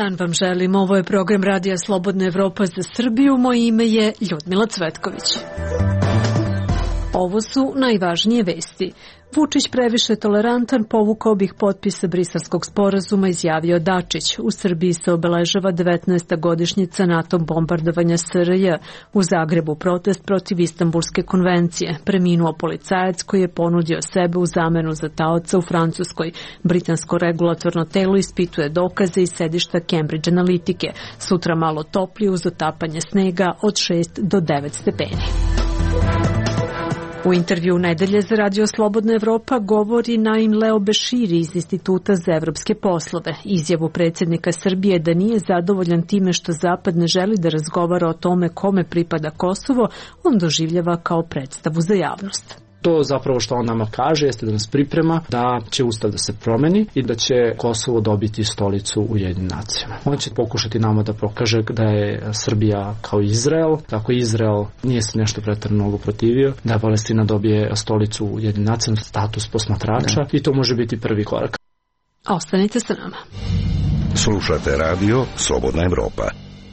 dan vam želim. Ovo je program Radija Slobodna Evropa za Srbiju. Moje ime je Ljudmila Cvetković. Ovo su najvažnije vesti. Vučić previše tolerantan, povukao bih potpise Briselskog sporazuma, izjavio Dačić. U Srbiji se obeležava 19. godišnjica NATO bombardovanja SRJ. U Zagrebu protest protiv Istanbulske konvencije. Preminuo policajac koji je ponudio sebe u zamenu za taoca u Francuskoj. Britansko regulatorno telo ispituje dokaze iz sedišta Cambridge Analitike. Sutra malo toplije uz otapanje snega od 6 do 9 stepeni. U intervju Nedelje za Radio Slobodna Evropa govori Naim Leo Beširi iz Instituta za evropske poslove. Izjavu predsjednika Srbije da nije zadovoljan time što Zapad ne želi da razgovara o tome kome pripada Kosovo, on doživljava kao predstavu za javnost. To zapravo što on nama kaže jeste da nas priprema da će ustav da se promeni i da će Kosovo dobiti stolicu u Ujedinjenim nacijama. On će pokušati nama da pokaže da je Srbija kao Izrael, kako Izrael nije se nešto preterano mnogo protivio, da Palestina dobije stolicu u Ujedinjenim nacijama, status posmatrača i to može biti prvi korak. Ostanite sa nama. Slušate radio Slobodna Evropa.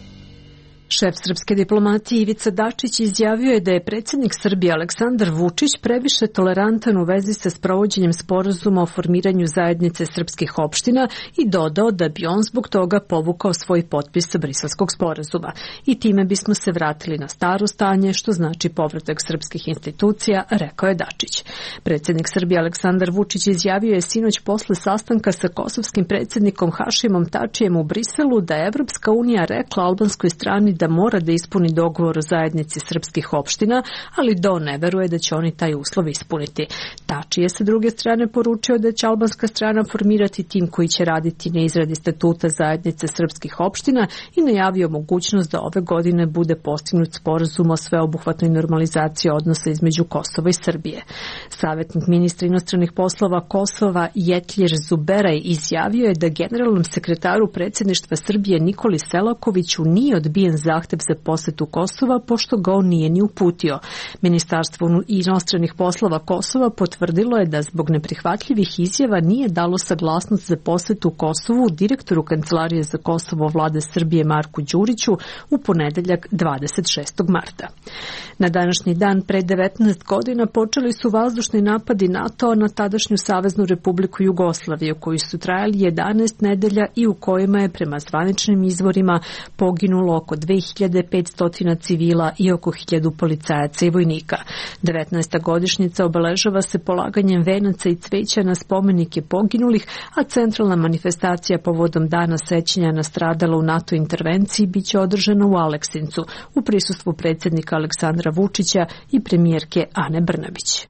Šef srpske diplomatije Ivica Dačić izjavio je da je predsjednik Srbije Aleksandar Vučić previše tolerantan u vezi sa sprovođenjem sporazuma o formiranju zajednice srpskih opština i dodao da bi on zbog toga povukao svoj potpis sa Briselskog sporazuma. I time bismo se vratili na staro stanje, što znači povratak srpskih institucija, rekao je Dačić. Predsjednik Srbije Aleksandar Vučić izjavio je sinoć posle sastanka sa kosovskim predsjednikom Hašimom Tačijem u Briselu da je Evropska unija rekla albanskoj strani da mora da ispuni dogovor o zajednici srpskih opština, ali ne veruje da će oni taj uslov ispuniti. Tači je sa druge strane poručio da će albanska strana formirati tim koji će raditi na izradi statuta zajednice srpskih opština i najavio mogućnost da ove godine bude postignut sporazum o sveobuhvatnoj normalizaciji odnosa između Kosova i Srbije. Savjetnik ministra inostranih poslova Kosova Jetljir Zuberaj izjavio je da generalnom sekretaru predsjedništva Srbije Nikoli Selakoviću nije odbijen zahtev za posetu Kosova, pošto ga on nije ni uputio. Ministarstvo inostranih poslova Kosova potvrdilo je da zbog neprihvatljivih izjava nije dalo saglasnost za posetu Kosovu direktoru Kancelarije za Kosovo Vlade Srbije Marku Đuriću u ponedeljak 26. marta. Na današnji dan pre 19 godina počeli su vazdušni napadi NATO na tadašnju Saveznu Republiku Jugoslaviju, koji su trajali 11 nedelja i u kojima je prema zvaničnim izvorima poginulo oko 2500 civila i oko 1000 policajaca i vojnika. 19. godišnjica obeležava se polaganjem venaca i cveća na spomenike poginulih, a centralna manifestacija povodom dana sećanja na stradala u NATO intervenciji biće održana u Aleksincu u prisustvu predsjednika Aleksandra Vučića i premijerke Ane Brnabić.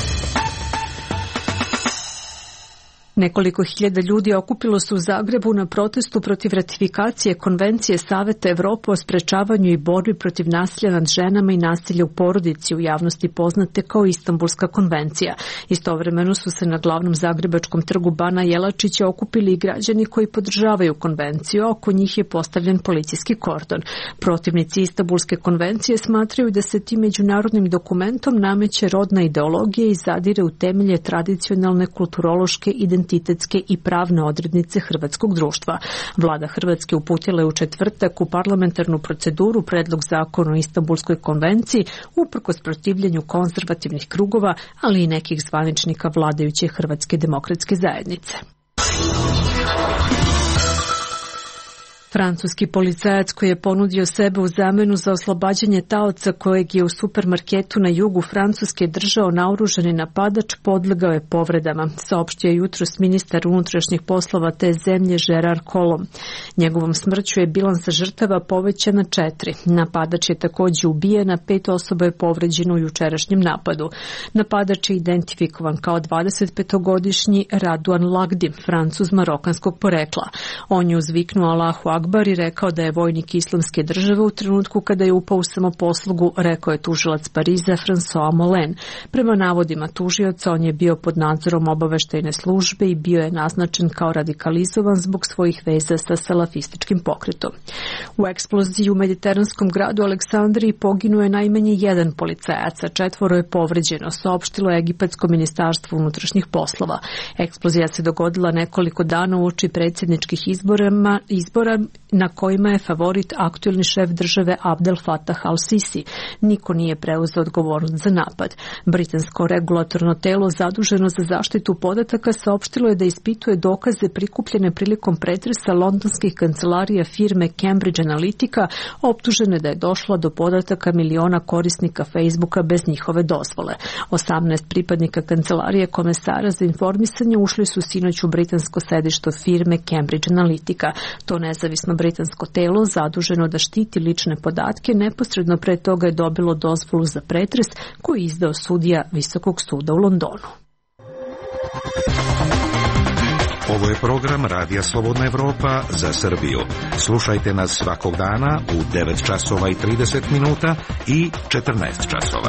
Nekoliko hiljada ljudi okupilo se u Zagrebu na protestu protiv ratifikacije Konvencije Saveta Evrope o sprečavanju i borbi protiv nasilja nad ženama i nasilja u porodici, u javnosti poznate kao Istanbulska konvencija. Istovremeno su se na glavnom zagrebačkom trgu Bana Jelačića okupili i građani koji podržavaju konvenciju, a oko njih je postavljen policijski kordon. Protivnici Istanbulske konvencije smatraju da se tim međunarodnim dokumentom nameće rodna ideologija i zadire u temelje tradicionalne kulturološke identitetske i pravne odrednice hrvatskog društva. Vlada Hrvatske uputila je u četvrtak u parlamentarnu proceduru predlog zakona o Istanbulskoj konvenciji uprkos protivljenju konzervativnih krugova, ali i nekih zvaničnika vladajuće Hrvatske demokratske zajednice. Francuski policajac koji je ponudio sebe u zamenu za oslobađanje taoca kojeg je u supermarketu na jugu Francuske držao naoružani napadač podlegao je povredama, saopštio je jutros ministar unutrašnjih poslova te zemlje Gerard Collomb. Njegovom smrću je bilans žrtava povećan na 4. Napadač je također ubijen, a 5 osoba je povređeno u jučerašnjem napadu. Napadač je identifikovan kao 25-godišnji Radouan Lagdim, Francuz marokanskog porekla. On je uzviknuo Allahu Akbar i rekao da je vojnik Islamske države u trenutku kada je upao u samoposlugu, rekao je tužilac Pariza François Mollen. Prema navodima tužioca, on je bio pod nadzorom obaveštajne službe i bio je naznačen kao radikalizovan zbog svojih veza sa salafističkim pokretom. U eksploziji u mediteranskom gradu Aleksandriji poginuo je najmanje 1 policajac, a 4 je povređeno, saopštilo je Egipatsko ministarstvo unutrašnjih poslova. Eksplozija se dogodila nekoliko dana uoči predsjedničkih izbora na kojima je favorit aktuelni šef države Abdel Fattah al-Sisi. Niko nije preuzeo odgovornost za napad. Britansko regulatorno telo zaduženo za zaštitu podataka saopštilo je da ispituje dokaze prikupljene prilikom pretresa londonskih kancelarija firme Cambridge Analytica, optužene da je došla do podataka miliona korisnika Facebooka bez njihove dozvole. 18 pripadnika kancelarije komesara za informisanje ušli su sinoć u britansko sedište firme Cambridge Analytica. To nezavisno britansko telo zaduženo da štiti lične podatke neposredno pre toga je dobilo dozvolu za pretres koju je izdao sudija Visokog suda u Londonu. Ovo je program Radija Slobodna Evropa za Srbiju. Slušajte nas svakog dana u 9 časova i 30 minuta i 14 časova.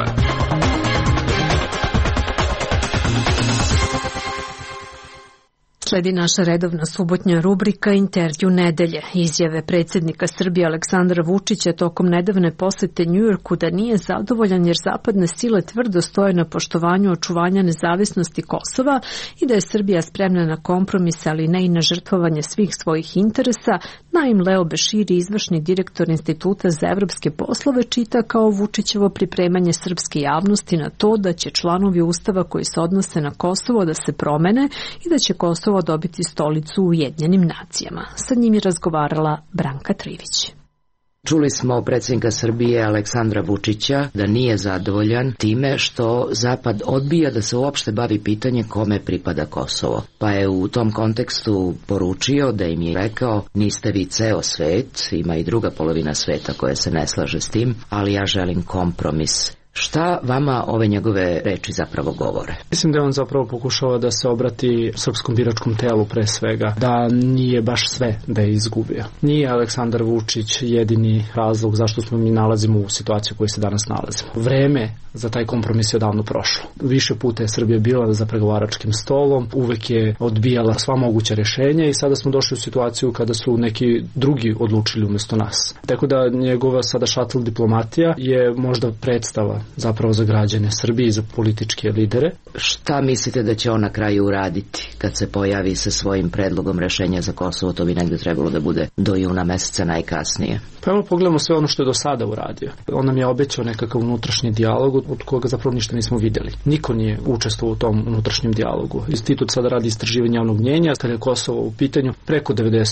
Sledi naša redovna subotnja rubrika Intervju nedelje. Izjave predsjednika Srbije Aleksandra Vučića tokom nedavne posete Njujorku da nije zadovoljan jer zapadne sile tvrdo stoje na poštovanju očuvanja nezavisnosti Kosova i da je Srbija spremna na kompromis, ali ne i na žrtvovanje svih svojih interesa, Naim Leo Beširi, izvršni direktor Instituta za evropske poslove, čita kao Vučićevo pripremanje srpske javnosti na to da će članovi Ustava koji se odnose na Kosovo da se promene i da će Kosovo dobiti stolicu u Ujedinjenim nacijama. Sa njim je razgovarala Branka Trivić. Čuli smo predsjednika Srbije Aleksandra Vučića da nije zadovoljan time što Zapad odbija da se uopšte bavi pitanje kome pripada Kosovo. Pa je u tom kontekstu poručio da im je rekao niste vi ceo svet, ima i druga polovina sveta koja se ne slaže s tim, ali ja želim kompromis. Šta vama ove njegove reči zapravo govore? Mislim da je on zapravo pokušava da se obrati srpskom biračkom telu pre svega, da nije baš sve da je izgubio. Nije Aleksandar Vučić jedini razlog zašto smo mi nalazimo u situaciji u kojoj se danas nalazimo. Vreme za taj kompromis je odavno prošlo. Više puta je Srbija bila za pregovaračkim stolom, uvek je odbijala sva moguća rješenja i sada smo došli u situaciju kada su neki drugi odlučili umjesto nas. Tako da njegova sada šatl diplomatija je možda predstava zapravo za građane Srbije i za političke lidere. Šta mislite da će on na kraju uraditi kad se pojavi sa svojim predlogom rešenja za Kosovo? To bi negdje trebalo da bude do juna meseca najkasnije. Pa evo pogledamo sve ono što je do sada uradio. On nam je obećao nekakav unutrašnji dijalog od koga zapravo ništa nismo vidjeli. Niko nije učestvovao u tom unutrašnjem dijalogu. Institut sada radi istraživanje javnog mnjenja, kada je Kosovo u pitanju, preko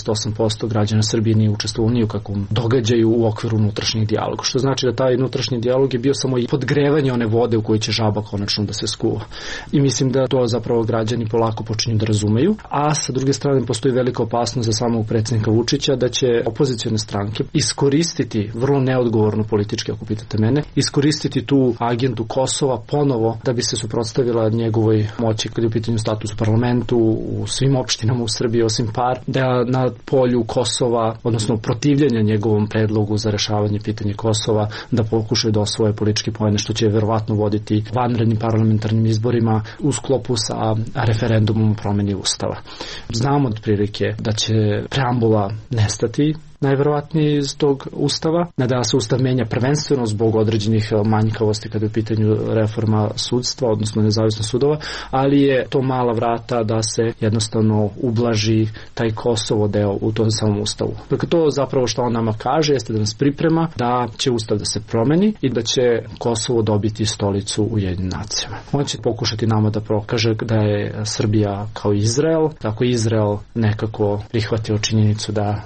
98% građana Srbije nije učestvovao ni u kakvom događaju u okviru unutrašnjeg dijaloga. Što znači da taj unutrašnji dijalog je bio samo i podgrevanje one vode u kojoj će žaba konačno da se skuva. I mislim da to zapravo građani polako počinju da razumeju, a sa druge strane postoji velika opasnost za samog predsjednika Vučića da će opozicione stranke iskoristiti, vrlo neodgovorno politički ako pitate mene, iskoristiti tu agendu Kosova ponovo da bi se suprotstavila njegovoj moći kad je u pitanju status u parlamentu, u svim opštinama u Srbiji osim par, da na polju Kosova, odnosno protivljenja njegovom predlogu za rešavanje pitanja Kosova, da pokušaju da osvoje politički poene, što će verovatno voditi vanrednim parlamentarnim izborima u sklopu sa referendumom o promjeni Ustava. Znamo otprilike da će preambula nestati, najverovatnije iz tog Ustava, da se Ustav menja prvenstveno zbog određenih manjkavosti kada je u pitanju reforma sudstva, odnosno nezavisnost sudova, ali je to mala vrata da se jednostavno ublaži taj Kosovo deo u tom samom Ustavu. Dakle, to zapravo što on nama kaže jeste da nas priprema da će Ustav da se promeni i da će Kosovo dobiti stolicu u Ujedinjenim nacijama. On će pokušati nama da prokaže da je Srbija kao Izrael, tako Izrael nekako prihvatio činjenicu da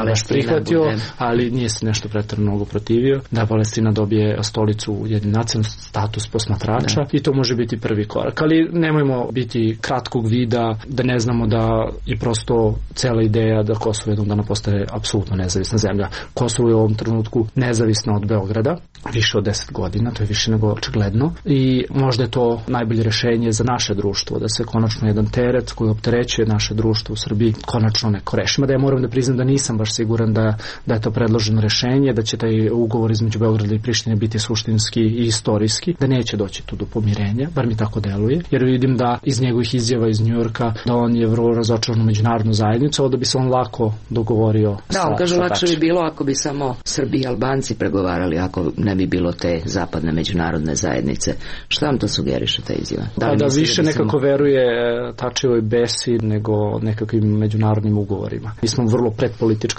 ali nije se nešto pretjerano mnogo protivio, da Palestina dobije stolicu u Ujedinjenim nacijama, status posmatrača i to može biti prvi korak. Ali nemojmo biti kratkog vida, da ne znamo da je prosto cela ideja da Kosovo jednog dana postaje apsolutno nezavisna zemlja. Kosovo je u ovom trenutku nezavisno od Beograda, više od 10 godina, to je više nego očigledno i možda je to najbolje rešenje za naše društvo, da se konačno jedan teret koji opterećuje naše društvo u Srbiji konačno neko reši. Mada ja moram da priznam da nisam baš siguran da je to predloženo rešenje, da će taj ugovor između Beograda i Prištine biti suštinski i istorijski, da neće doći tu do pomirenja, bar mi tako deluje, jer vidim da iz njegovih izjava iz Njujorka da on je vrlo razočaran u međunarodnu zajednicu, ali da bi se on lako dogovorio. Da, on kaže lakše bi bilo ako bi samo Srbi i Albanci pregovarali, ako ne bi bilo te zapadne međunarodne zajednice. Šta vam to sugeriše ta izjava? Da više nekako veruje Tačijevoj besi nego nekakvim međunarodnim ugovorima. Mi smo vrlo predpolitička društva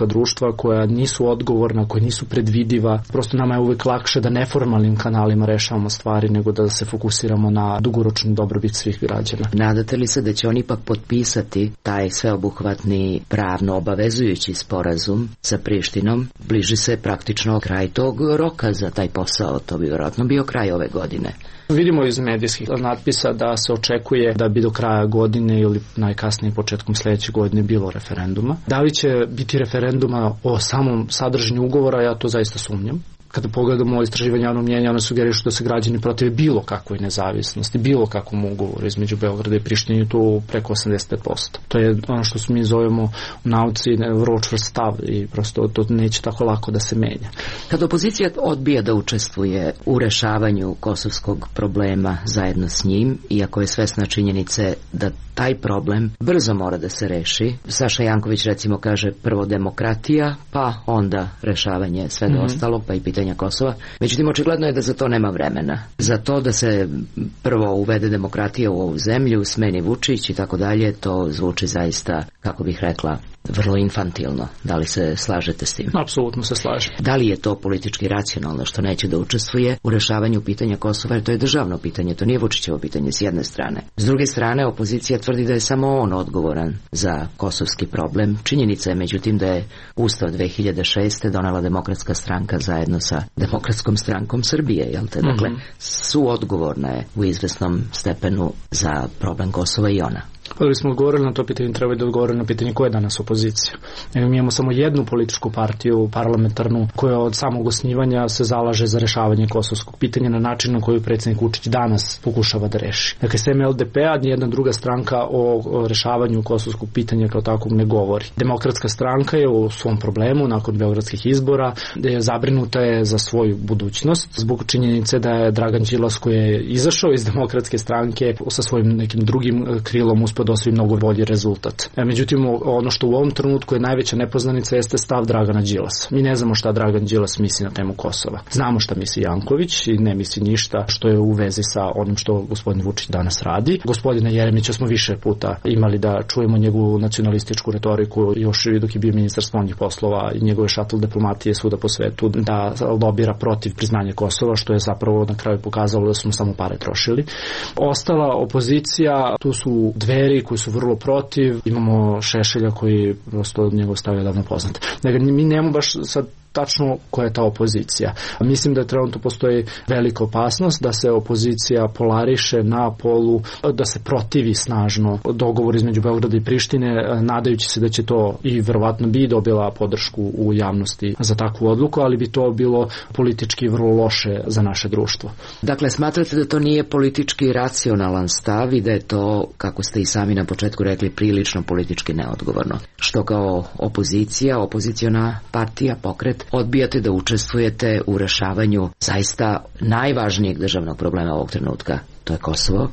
iskustva, koja nisu odgovorna, koja nisu predvidiva. Prosto nama je uvek lakše da neformalnim kanalima rešavamo stvari nego da se fokusiramo na dugoročnu dobrobit svih građana. Nadate li se da će oni ipak potpisati taj sveobuhvatni pravno obavezujući sporazum sa Prištinom? Bliži se praktično kraj tog roka za taj posao, to bi vjerojatno bio kraj ove godine. Vidimo iz medijskih natpisa da se očekuje da bi do kraja godine ili najkasnije početkom sledeće godine bilo referenduma. Da li će biti referenduma o samom sadržanju ugovora, ja to zaista sumnjam. Kada pogledamo istraživanje javnog mnjenja, one sugerišu da se građani protive bilo kakvoj nezavisnosti, bilo kakvom ugovoru između Beograda i Prištine, to preko 85%. To je ono što mi zovemo u nauci vrlo čvrst stav i prosto to neće tako lako da se menja. Kad opozicija odbija da učestvuje u rešavanju kosovskog problema zajedno s njim, iako je svesna činjenice da taj problem brzo mora da se reši, Saša Janković recimo kaže prvo demokratija, pa onda rešavanje svega ostalog, pa i pitanja Kosova. Međutim, očigledno je da za to nema vremena. Za to da se prvo uvede demokratija u ovu zemlju, smeni Vučić i tako dalje, to zvuči zaista, kako bih rekla, vrlo infantilno. Da li se slažete s tim? Apsolutno se slažem. Da li je to politički racionalno što neće da učestvuje u rešavanju pitanja Kosova, jer to je državno pitanje, to nije Vučićevo pitanje s jedne strane. S druge strane, opozicija tvrdi da je samo on odgovoran za kosovski problem. Činjenica je, međutim, da je Ustav 2006. donela Demokratska stranka zajedno sa Demokratskom strankom Srbije, jel te? Dakle, suodgovorna je u izvesnom stepenu za problem Kosova i ona. Kada bismo odgovorili na to pitanje, treba da odgovorili na pitanje koja je danas opozicija. Mi imamo samo jednu političku partiju parlamentarnu koja od samog osnivanja se zalaže za rešavanje kosovskog pitanja na način na koji predsjednik Vučić danas pokušava da reši. Dakle, sem LDP-a, nijedna druga stranka o rešavanju kosovskog pitanja kao takvog ne govori. Demokratska stranka je u svom problemu nakon beogradskih izbora zabrinuta je za svoju budućnost zbog činjenice da je Dragan Đilas, koji je izašao iz Demokratske stranke, sa svojim nekim drugim krilom da osvoji mnogo bolji rezultat. Međutim, ono što u ovom trenutku je najveća nepoznanica jeste stav Dragana Đilasa. Mi ne znamo šta Dragan Đilas misli na temu Kosova. Znamo šta misli Janković i ne misli ništa što je u vezi sa onim što gospodin Vučić danas radi. Gospodina Jeremića smo više puta imali da čujemo njegovu nacionalističku retoriku još dok je bio ministar spoljnih poslova i njegove šatl diplomatije svuda po svetu da lobira protiv priznanja Kosova, što je zapravo na kraju pokazalo da smo samo pare trošili. Ostala opozicija, tu su Dveri koji su vrlo protiv, imamo Šešelja koji prosto njegov stav je davno poznat. Dakle, mi nemamo baš sad tačno koja je ta opozicija. Mislim da trenutno postoji velika opasnost da se opozicija polariše na polu, da se protivi snažno dogovor između Beograda i Prištine, nadajući se da će to i verovatno bi dobila podršku u javnosti za takvu odluku, ali bi to bilo politički vrlo loše za naše društvo. Dakle, smatrate da to nije politički racionalan stav i da je to, kako ste i sami na početku rekli, prilično politički neodgovorno. Što kao opozicija, opoziciona partija, pokret, odbijate da učestvujete u rešavanju zaista najvažnijeg državnog problema ovog trenutka, to je Kosovo.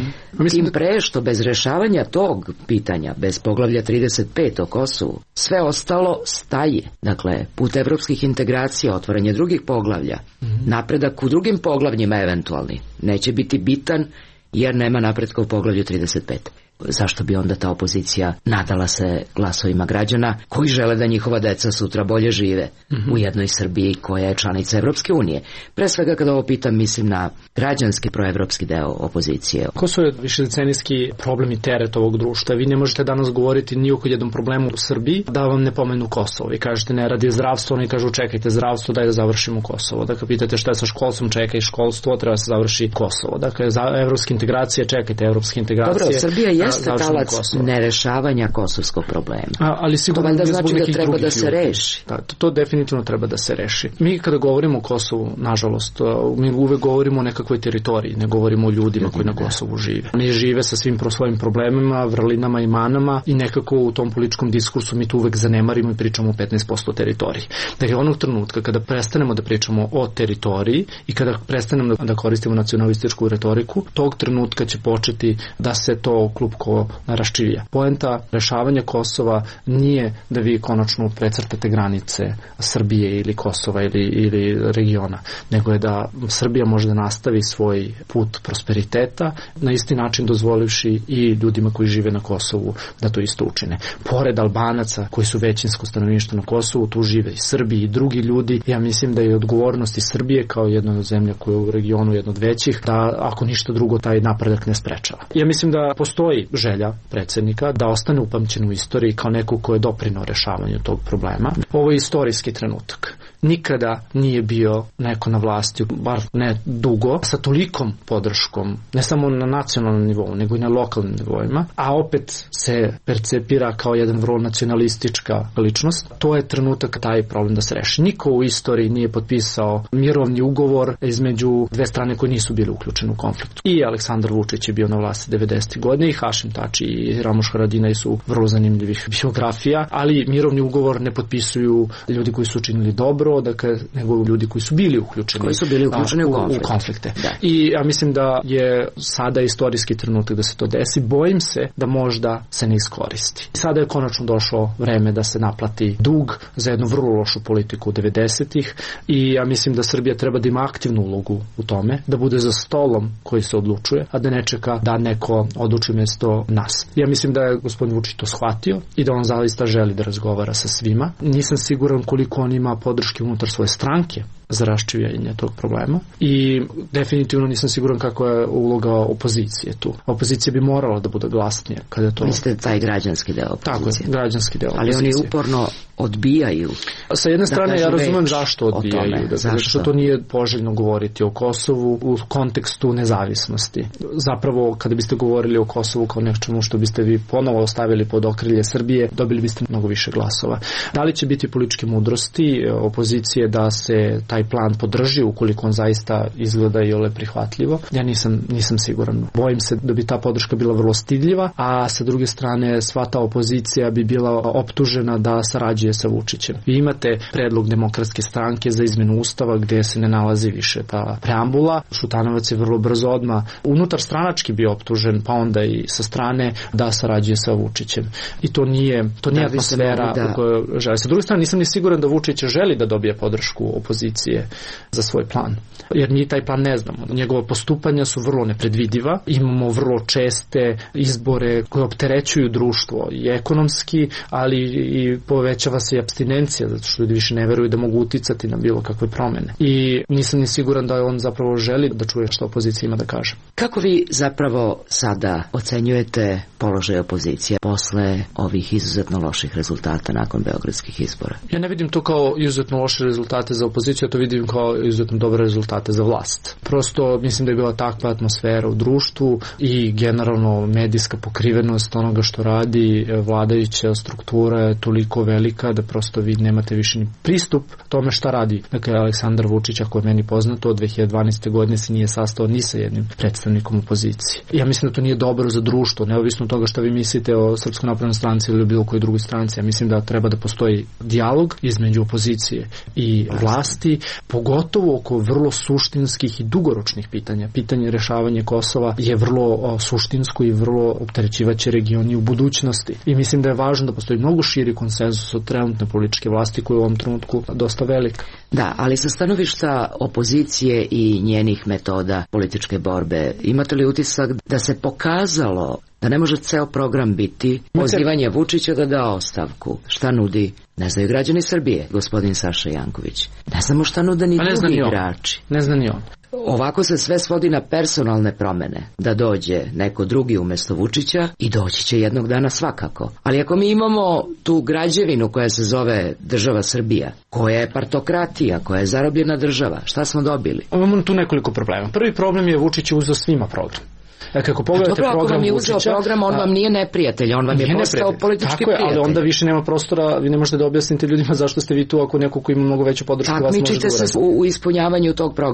Tim pre što bez rešavanja tog pitanja, bez poglavlja 35 o Kosovu, sve ostalo staje. Dakle, put evropskih integracija, otvaranje drugih poglavlja, napredak u drugim poglavljima eventualni, neće biti bitan jer nema napretka u poglavlju 35. Zašto bi onda ta opozicija nadala se glasovima građana koji žele da njihova deca sutra bolje žive u jednoj Srbiji koja je članica Evropske unije? Pre svega kada ovo pitam, mislim na građanski proevropski deo opozicije. Kosovo je višedecenijski problem i teret ovog društva. Vi ne možete danas govoriti ni oko jednom problemu u Srbiji da vam ne pomenu Kosovo. Vi kažete ne radi zdravstvo, oni kažu čekajte zdravstvo, daj da završimo Kosovo. Dakle, pitate šta je sa školstvom, čekaj školstvo, treba se završi Kosovo. Dakle, za evropske integracije, čekajte evropske integracije. Dobro, Srbija jeste talac nerešavanja kosovskog problema. Ali sigurno to valjda znači da treba da se reši. To definitivno treba da se reši. Mi kada govorimo o Kosovu, nažalost, mi uvek govorimo o nekakvoj teritoriji, ne govorimo o ljudima koji na Kosovu žive. Oni žive sa svim svojim problemima, vrlinama i manama i nekako u tom političkom diskursu mi tu uvek zanemarimo i pričamo o 15% teritoriji. Dakle, onog trenutka kada prestanemo da pričamo o teritoriji i kada prestanemo da koristimo nacionalističku retoriku, tog trenutka će početi da se to klupko nekako raščivija. Poenta rešavanja Kosova nije da vi konačno precrtate granice Srbije ili Kosova ili regiona, nego je da Srbija može da nastavi svoj put prosperiteta, na isti način dozvolivši i ljudima koji žive na Kosovu da to isto učine. Pored Albanaca koji su većinsko stanovništvo na Kosovu, tu žive i Srbi i drugi ljudi. Ja mislim da je odgovornost i Srbije kao jedna od zemlja koja je u regionu jedna od većih, da ako ništa drugo taj napredak ne sprečava. Ja mislim da postoji želja predsjednika da ostane upamćen u istoriji kao neko ko je doprineo rešavanju tog problema. Ovo je istorijski trenutak. Nikada nije bio neko na vlasti, bar ne dugo, sa tolikom podrškom, ne samo na nacionalnom nivou, nego i na lokalnim nivoima, a opet se percepira kao jedan vrlo nacionalistička ličnost. To je trenutak taj problem da se reši. Niko u istoriji nije potpisao mirovni ugovor između dve strane koje nisu bile uključene u konfliktu. I Aleksandar Vučić je bio na vlasti 90. godine, i Hašim Tači i Ramuš Haradinaj su vrlo zanimljivih biografija, ali mirovni ugovor ne potpisuju ljudi koji su učinili dobro, nego ljudi koji su bili uključeni u konflikte. Da. I ja mislim da je sada istorijski trenutak da se to desi. Bojim se da možda se ne iskoristi. Sada je konačno došlo vreme da se naplati dug za jednu vrlo lošu politiku 90-ih i ja mislim da Srbija treba da ima aktivnu ulogu u tome, da bude za stolom koji se odlučuje, a da ne čeka da neko odluči mjesto nas. Ja mislim da je gospodin Vučić to shvatio i da on zaista želi da razgovara sa svima. Nisam siguran koliko on ima podrške unutar svoje stranke za raščivljanje tog problema i definitivno nisam siguran kako je uloga opozicije tu. Opozicija bi morala da bude glasnija kada to... Mislite taj građanski deo opozicije? Tako je, građanski deo opozicije. Ali oni uporno odbijaju. Sa jedne strane ja razumem zašto odbijaju. Zašto to nije poželjno govoriti o Kosovu u kontekstu nezavisnosti. Zapravo kada biste govorili o Kosovu kao nečemu što biste vi ponovo ostavili pod okrilje Srbije, dobili biste mnogo više glasova. Da li će biti političke mudrosti opozicije da se taj plan podrži ukoliko on zaista izgleda i ole prihvatljivo? Ja nisam siguran. Bojim se da bi ta podrška bila vrlo stidljiva, a sa druge strane sva ta opozicija bi bila optužena da sarađuje sa Vučićem. Vi imate predlog Demokratske stranke za izmenu ustava gdje se ne nalazi više ta preambula. Šutanovac je vrlo brzo odmah unutar stranački bio optužen, pa onda i sa strane da sarađuje sa Vučićem. I to nije atmosfera u kojoj želi. Sa druge strane nisam ni siguran da Vučić želi da dobije podršku opozicije za svoj plan. Jer mi taj plan ne znamo. Njegova postupanja su vrlo nepredvidiva. Imamo vrlo česte izbore koje opterećuju društvo i ekonomski, ali i povećava se i apstinencija, zato što ljudi više ne veruju da mogu uticati na bilo kakve promene. I nisam ni siguran da on zapravo želi da čuje što opozicija ima da kaže. Kako vi zapravo sada ocenjujete položaj opozicije posle ovih izuzetno loših rezultata nakon beogradskih izbora? Ja ne vidim to kao izuzetno loše rezultate za opoziciju, ja to vidim kao izuzetno dobre rezultate za vlast. Prosto mislim da je bila takva atmosfera u društvu i generalno medijska pokrivenost onoga što radi vladajuća struktura je toliko velika da prosto vi nemate više ni pristup tome šta radi. Dakle, Aleksandar Vučić, ako je meni poznato, od 2012. godine se nije sastao ni sa jednim predstavnikom opozicije. Ja mislim da to nije dobro za društvo, neovisno od toga što vi mislite o Srpskoj naprednoj stranci ili bilo kojoj drugoj stranci. Ja mislim da treba da postoji dijalog između opozicije i vlasti, pogotovo oko vrlo suštinskih i dugoročnih pitanja. Pitanje rešavanja Kosova je vrlo suštinsko i vrlo opterećivaće regioni u budućnosti. I mislim da je važno da postoji mnogo širi konsenzus od trenutne političke vlasti koja je u ovom trenutku dosta velika. Da, ali sa stanovišta opozicije i njenih metoda političke borbe, imate li utisak da se pokazalo da ne može ceo program biti pozivanje Vučića da da ostavku? Šta nudi? Ne znaju građani Srbije, gospodin Saša Janković. Ne znamo šta nude ni drugi igrači. Ne zna ni on. Ovako se sve svodi na personalne promene, da dođe neko drugi umjesto Vučića i doći će jednog dana svakako. Ali ako mi imamo tu građevinu koja se zove država Srbija, koja je partokratija, koja je zarobljena država, šta smo dobili? Imamo tu nekoliko problema. Prvi problem je Vučić je uzeo svima program. Kako pogledate program Vučića... Ako vam je uzeo program, on vam nije neprijatelj, on vam je postao politički prijatelj. Ali onda više nema prostora, vi ne možete da objasnite ljudima zašto ste vi tu ako neko ko ima mnogo veću podršku vas može da uradi. Takmičite se u ispunjavanju tog programa.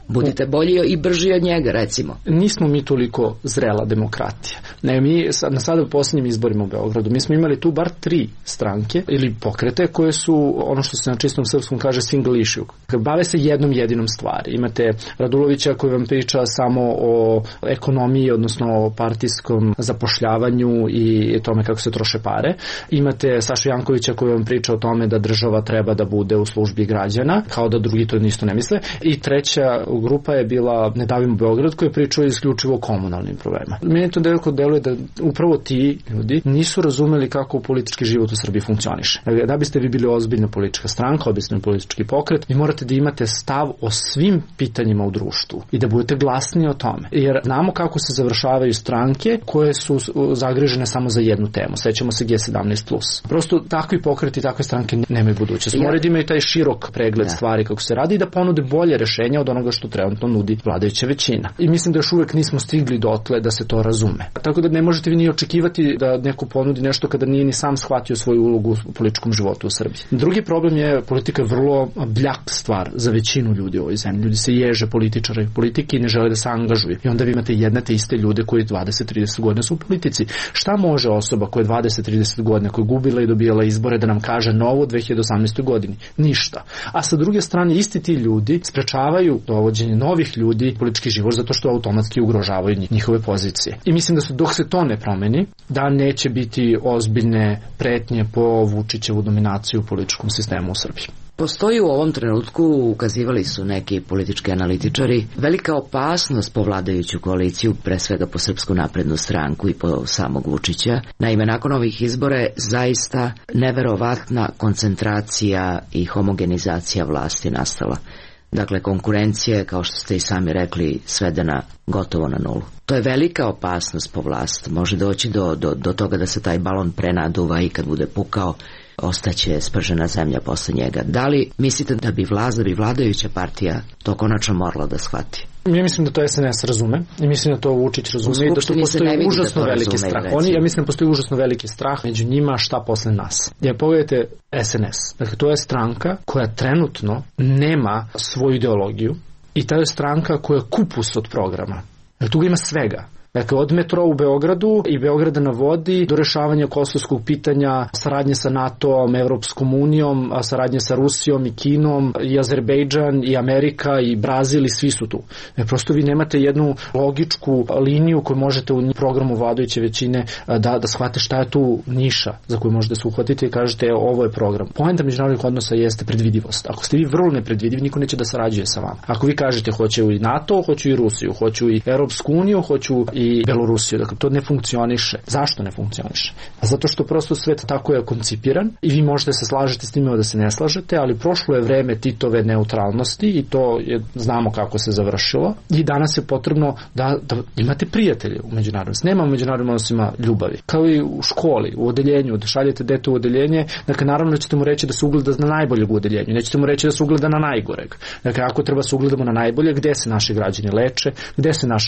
Budite bolji i brži od njega, recimo. Nismo mi toliko zrela demokratija. Ne, mi na sada u posljednjim izborima u Beogradu, mi smo imali tu bar 3 stranke ili pokrete koje su, ono što se na čistom srpskom kaže single issue. Bave se jednom jedinom stvari. Imate Radulovića koji vam priča samo o ekonomiji, odnosno o partijskom zapošljavanju i tome kako se troše pare. Imate Sašu Jankovića koji vam priča o tome da država treba da bude u službi građana, kao da drugi to isto ne misle. I treća grupa je bila Ne davimo Beograd koja je pričala isključivo o komunalnim problemima. Meni to deluje da upravo ti ljudi nisu razumeli kako politički život u Srbiji funkcioniše. Da biste vi bili ozbiljna politička stranka, ozbiljni politički pokret, vi morate da imate stav o svim pitanjima u društvu i da budete glasni o tome. Jer znamo kako se završavaju stranke koje su zagrižene samo za jednu temu. Sećamo se G17+. Prosto takvi pokreti, takve stranke nemaju budućnost. Moraju da imaju taj širok pregled stvari kako se radi i da ponude bolje rešenja od onoga što trenutno nudi vladajuća većina. I mislim da još uvek nismo stigli dotle da se to razume. Tako da ne možete vi ni očekivati da neko ponudi nešto kada nije ni sam shvatio svoju ulogu u političkom životu u Srbiji. Drugi problem je politika je vrlo bljak stvar za većinu ljudi u ovoj zemlji. Ljudi se ježe političara i politike i ne žele da se angažuju. I onda vi imate jedne te iste ljude koji 20-30 godina su u politici. Šta može osoba koja je 20-30 godina, koja je gubila i dobijala izbore da nam kaže novo u 2018. godini? Ništa. A sa druge strane isti ti ljudi sprečavaju dovođenje novih ljudi u politički život zato što automatski ugrožavaju njihove pozicije. I mislim da su dok se to ne promeni, da neće biti ozbiljne pretnje po Vučićevu dominaciju u političkom sistemu u Srbiji. Postoji u ovom trenutku, ukazivali su neki politički analitičari, velika opasnost po vladajuću koaliciju, pre svega po Srpsku naprednu stranku i po samog Vučića. Naime, nakon ovih izbora je zaista neverovatna koncentracija i homogenizacija vlasti nastala. Dakle, konkurencija je, kao što ste i sami rekli, svedena gotovo na nulu. To je velika opasnost po vlast. Može doći do toga da se taj balon prenaduva i kad bude pukao, ostaće spržena zemlja posle njega. Da li mislite da bi vladajuća partija to konačno morala da shvati? Ja mislim da to SNS razume i mislim da to Vučić razume i da to postoji užasno veliki strah. Ja mislim da postoji užasno veliki strah među njima šta posle nas. Ja pogledajte SNS. Dakle, to je stranka koja trenutno nema svoju ideologiju i ta je stranka koja je kupus od programa. Dakle, tu ima svega. Dakle, od metro u Beogradu i Beograda na vodi do rešavanja kosovskog pitanja, saradnje sa NATO-om, Evropskom unijom, saradnje sa Rusijom i Kinom, i Azerbejdžan, i Amerika, i Brazil, i svi su tu. Prosto vi nemate jednu logičku liniju koju možete u programu vladajuće većine da shvate šta je tu niša za koju možete se uhvatiti i kažete ovo je program. Poenta međunarodnih odnosa jeste predvidivost. Ako ste vi vrlo nepredvidivi, niko neće da sarađuje sa vama. Ako vi kažete hoću i NATO, hoću i Rusiju, hoću i Evropsku uniju, hoću i Belorusiju. Dakle, to ne funkcioniše. Zašto ne funkcioniše? Zato što prosto svet tako je koncipiran i vi možete se slažete s time da se ne slažete, ali prošlo je vreme Titove neutralnosti i to je, znamo kako se završilo i danas je potrebno da imate prijatelje u međunarodnom. Nema u međunarodnim odnosima ljubavi. Kao i u školi, u odeljenju, da šaljete dete u odeljenje, dakle, naravno da ćete mu reći da se ugleda na najboljeg u odeljenju, nećete mu reći da se ugleda na najgoreg. Dakle, ako treba se ugledamo na najbolje, gde se naši građani leče, gde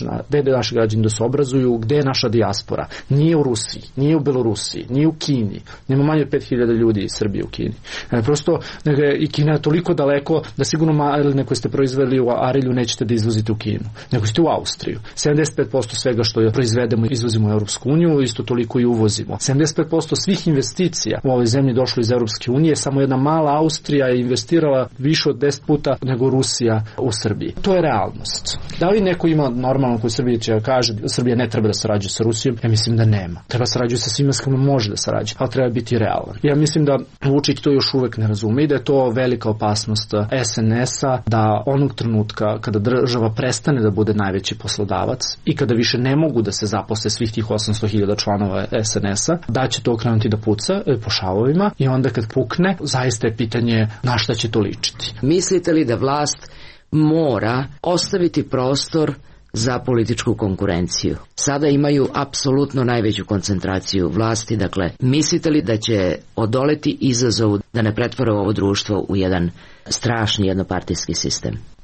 naši građani da se obrazuju, gde je naša dijaspora. Nije u Rusiji, nije u Belorusiji, nije u Kini. Nema manje od 5000 ljudi iz Srbije u Kini. Prosto, i Kina je toliko daleko da sigurno maline koje ste proizveli u Arilju nećete da izvozite u Kinu. Nego ste u Austriju. 75% svega što proizvedemo izvozimo u Evropsku uniju, isto toliko i uvozimo. 75% svih investicija u ovoj zemlji došlo iz Evropske unije, samo jedna mala Austrija je investirala više od 10 puta nego Rusija u Srbiji. To je realnost. Da li neko ima normalno koji Srbije će kaže Srbija ne treba da sarađuje sa Rusijom? Ja mislim da nema. Treba sarađuje sa svima s kojima može da sarađuje, ali treba biti realan. Ja mislim da Vučić to još uvek ne razume i da je to velika opasnost SNS-a, da onog trenutka kada država prestane da bude najveći poslodavac i kada više ne mogu da se zaposle svih tih 800.000 članova SNS-a, da će to okrenuti da puca po šavovima i onda kad pukne, zaista je pitanje na šta će to ličiti. Mislite li da vlast mora ostaviti prostor za političku konkurenciju? Sada imaju apsolutno najveću koncentraciju vlasti, dakle, mislite li da će odoleti izazovu da ne pretvore ovo društvo u jedan strašni jednopartijski sistem?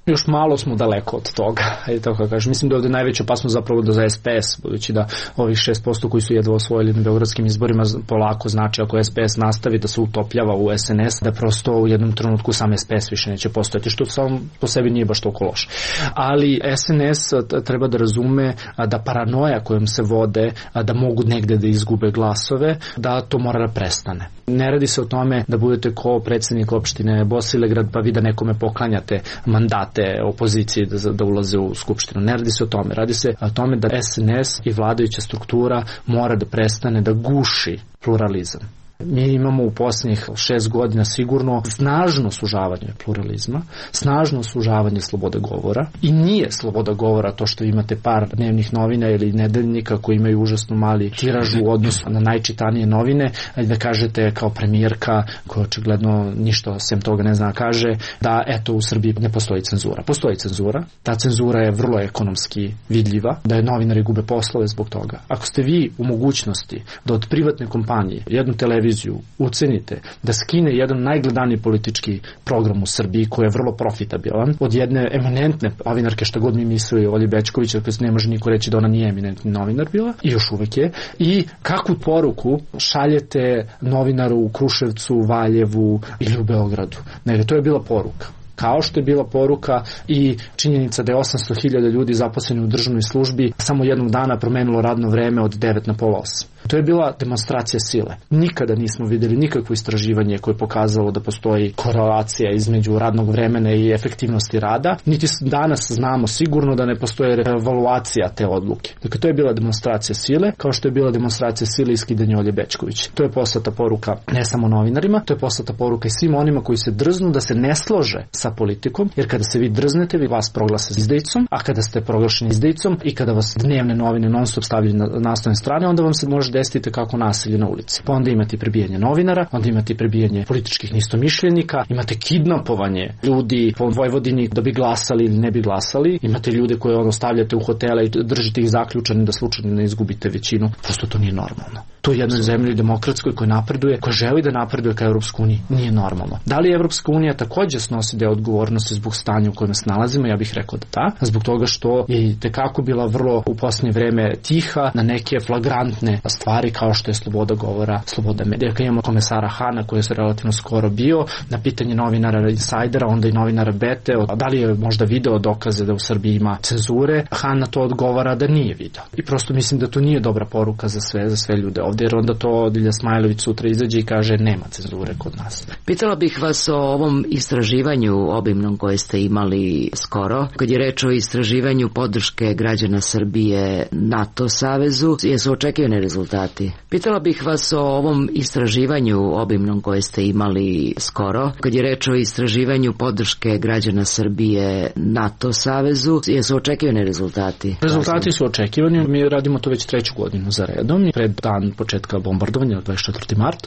Još malo smo daleko od toga. Tako kažem. Mislim da je ovde najveća opasnost zapravo za SPS, budući da ovih 6% koji su jedva osvojili na beogradskim izborima polako znači ako SPS nastavi da se utopljava u SNS, da prosto u jednom trenutku sam SPS više neće postojati, što samo po sebi nije baš toliko loše. Ali SNS treba da razume da paranoja kojom se vode, da mogu negde da izgube glasove, da to mora da prestane. Ne radi se o tome da budete ko predsednik opštine Bosilegrad pa vi da nekome poklanjate mandate opoziciji da ulaze u skupštinu. Ne radi se o tome. Radi se o tome da SNS i vladajuća struktura mora da prestane da guši pluralizam. Mi imamo u posljednjih 6 godina sigurno snažno sužavanje pluralizma, snažno sužavanje slobode govora i nije sloboda govora to što imate par dnevnih novina ili nedeljnika koji imaju užasno mali tiraž u odnosu na najčitanije novine, da kažete kao premijerka koja očigledno ništa sem toga ne zna kaže da eto u Srbiji ne postoji cenzura. Postoji cenzura, ta cenzura je vrlo ekonomski vidljiva, da je novinari gube poslove zbog toga. Ako ste vi u mogućnosti da od privatne kompanije jednu televiziju ucenite da skine jedan najgledaniji politički program u Srbiji koji je vrlo profitabilan od jedne eminentne novinarke, šta god mi mislili Olji Bećković, jer ne može niko reći da ona nije eminentni novinar bila i još uvek je, i kakvu poruku šaljete novinaru u Kruševcu, Valjevu ili u Beogradu. Ne, to je bila poruka. Kao što je bila poruka i činjenica da je 800.000 ljudi zaposleni u državnoj službi samo jednog dana promenilo radno vreme od 9 na pola 8. To je bila demonstracija sile. Nikada nismo videli nikakvo istraživanje koje je pokazalo da postoji korelacija između radnog vremena i efektivnosti rada, niti danas znamo sigurno da ne postoji evaluacija te odluke. Dakle, to je bila demonstracija sile, kao što je bila demonstracija sile i skidanje Olje Bećković. To je poslata poruka ne samo novinarima, to je poslata poruka i svim onima koji se drznu da se ne slože sa politikom, jer kada se vi drznete, vi vas proglase izdajicom, a kada ste proglašeni izdajicom i kada vas dnevne novine non stop stavljaju na naslovne strane, onda vam se može desiti kako nasilje na ulici. Pa onda imate prebijanje novinara, onda imate prebijanje političkih neistomišljenika, imate kidnapovanje ljudi po Vojvodini da bi glasali ili ne bi glasali, imate ljude koje stavljate u hotele i držite ih zaključani da slučajno ne izgubite većinu. Prosto to nije normalno. To je jednoj zemlji demokratskoj koja napreduje, koja želi da napreduje ka Evropskoj uniji, nije normalno. Da li Evropska unija takođe snosi deo odgovornosti zbog stanja u kojem se nalazimo? Ja bih rekao da da, zbog toga što je tekako bila vrlo u posljednje vreme tiha na neke flagrantne stvari kao što je sloboda govora, sloboda medija. Kad imamo komesara Hana koji je relativno skoro bio, na pitanje novinara Insajdera, onda i novinara Bete, da li je možda video dokaze da u Srbiji ima cenzure, Han na to odgovara da nije video. I prosto mislim da to nije dobra poruka za sve ljude ovde, jer onda to Dilja Smajlović sutra izađe i kaže nema cenzure kod nas. Pitala bih vas o ovom istraživanju obimnom koje ste imali skoro. Kad je reč o istraživanju podrške građana Srbije NATO savezu, jesu očekivani rezultati? Pitala bih vas o ovom istraživanju obimnom koje ste imali skoro. Kad je reč o istraživanju podrške građana Srbije NATO savezu, jesu očekivani rezultati? Rezultati su očekivani. Mi radimo to već 3. godinu za redom. Pred dan početka bombardovanja, 24. mart.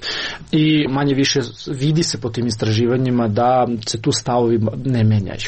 I manje više vidi se po tim istraživanjima da se tu stavovi ne menjaju.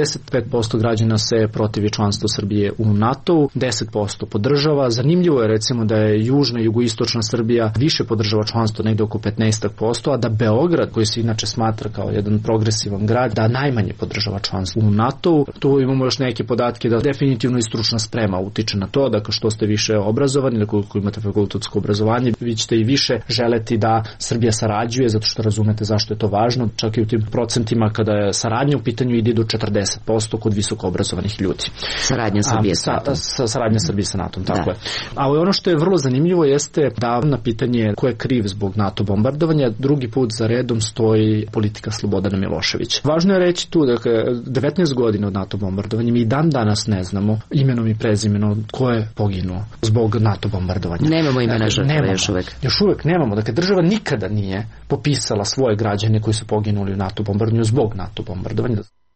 85% građana se protivi članstvu Srbije u NATO-u, 10% podržava. Zanimljivo je recimo da je južna i jugoistočna Srbija više podržava članstvo, negde oko 15%, a da Beograd, koji se inače smatra kao jedan progresivan grad, da najmanje podržava članstvo u NATO-u. Tu imamo još neke podatke da definitivno i stručna sprema utiče na to, dakle što ste više obrazovani, dakle ako imate fakultetsko obrazovanje, vi ćete i više želeti da Srbija sarađuje, zato što razumete zašto je to važno, čak i u tim procentima kada je saradnja u pitanju ide do 40% kod visoko obrazovanih ljudi. Saradnja Srbije sa NATO. Saradnja Srbije sa NATO, tako je. A ono što je vrlo zanimljivo jeste da na pitanje ko je kriv zbog NATO bombardovanja, drugi put za redom stoji politika Slobodana Miloševića. Važno je reći tu, dakle, 19 godina od NATO bombardovanja, mi i dan danas ne znamo imenom i prezimenom ko je poginuo zbog NATO bombardovanja. Nemamo imena žrtve još uvek. Još uvek nemamo. Dakle, država nikada nije popisala svoje građane koji su poginuli u NATO bombardovanju zbog NATO bombardovanja.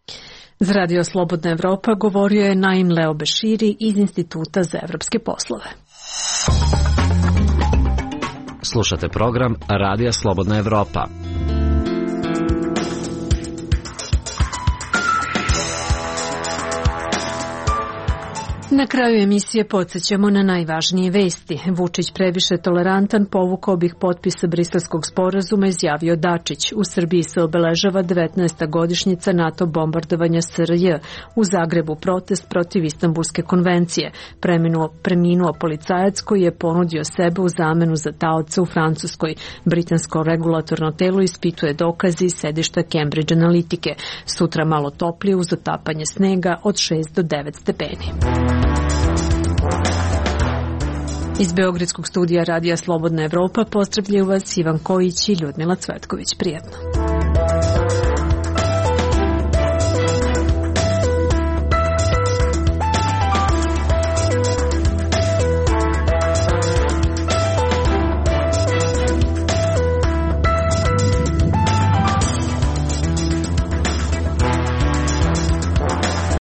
Za Radio Slobodna Evropa govorio je Naim Leo Beširi iz Instituta za evropske poslove. Slušate program Radija Slobodna Evropa. Na kraju emisije podsjećamo na najvažnije vesti. Vučić previše tolerantan, povukao bih potpise Briselskog sporazuma, izjavio Dačić. U Srbiji se obeležava 19. godišnjica NATO bombardovanja SRJ. U Zagrebu protest protiv Istanbulske konvencije. Preminuo policajac koji je ponudio sebe u zamenu za taoca u Francuskoj. Britansko regulatorno telo ispituje dokazi iz sedišta Cambridge Analitike. Sutra malo toplije uz otapanje snega od 6 do 9 stepeni. Iz Beogradskog studija Radija Slobodna Evropa pozdravljaju vas Ivan Kojić i Ljudmila Cvetković. Prijetno.